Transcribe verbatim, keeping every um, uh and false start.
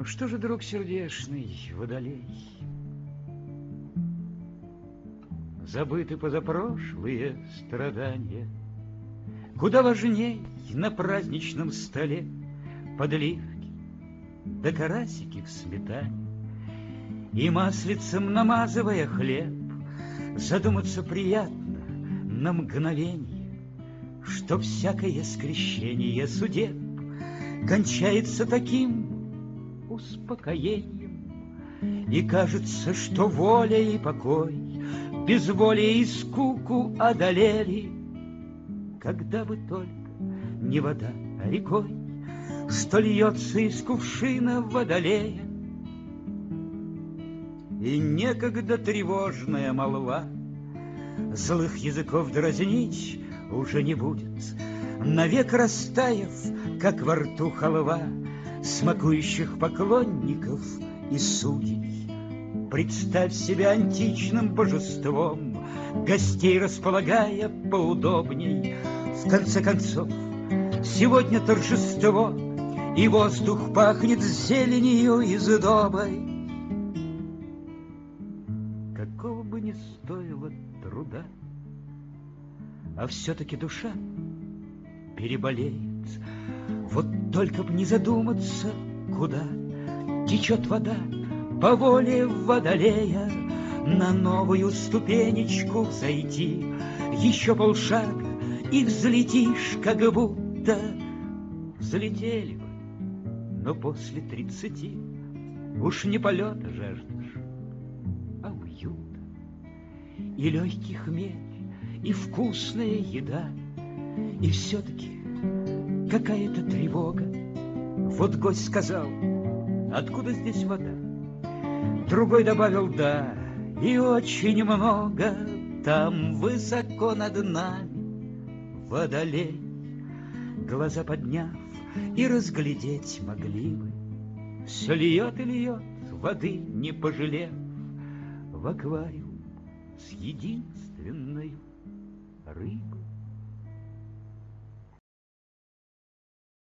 что же, друг сердечный, водолей, забыты позапрошлые страдания? Куда важней на праздничном столе подливки да карасики в сметане, и маслицем намазывая хлеб, задуматься приятно на мгновенье, что всякое скрещение судеб кончается таким успокоением, и кажется, что воля и покой безволие и скуку одолели, когда бы только не вода рекой, что льется из кувшина водолея. И некогда тревожная молва злых языков дразнить уже не будет, навек растаяв, как во рту халва, смакующих поклонников и судей. Представь себя античным божеством, гостей располагая поудобней. В конце концов, сегодня торжество, и воздух пахнет зеленью и сдобой. Какого бы ни стоило труда, а все-таки душа переболеет. Вот только б не задуматься, куда течет вода по воле водолея, на новую ступенечку взойти, еще полшага и взлетишь, как будто взлетели бы, но после тридцати уж не полета жаждешь, а уюта. И легкий хмель, и вкусная еда, и все-таки какая-то тревога. Вот гость сказал: откуда здесь вода? Другой добавил: да, и очень много, там высоко над нами водолей. Глаза подняв и разглядеть могли бы, все льет и льет, воды не пожалев, в аквариум с единственной рыбой.